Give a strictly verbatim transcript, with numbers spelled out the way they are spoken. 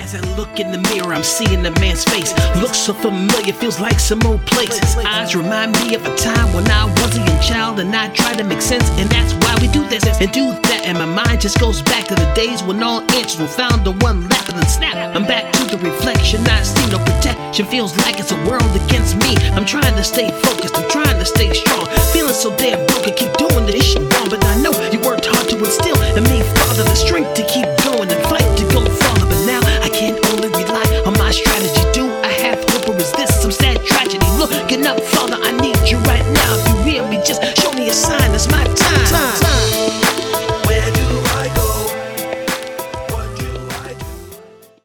As I look in the mirror, I'm seeing the man's face. Looks so familiar, feels like some old place. His eyes remind me of a time when I was a young child and I tried to make sense, and that's why we do this and do that. And my mind just goes back to the days when all answers were found on one lap, and then snap, I'm back to the reflection. I see no protection, feels like it's a world against me. I'm trying to stay focused, I'm trying to stay strong. Feeling so damn broken, keep doing this shit wrong, but I know you worked hard to instill in me, Father, the strength to keep going and fight to go farther. But now I can't only rely on my strategy. Do I have hope, or is this some sad tragedy? Looking up, Father, I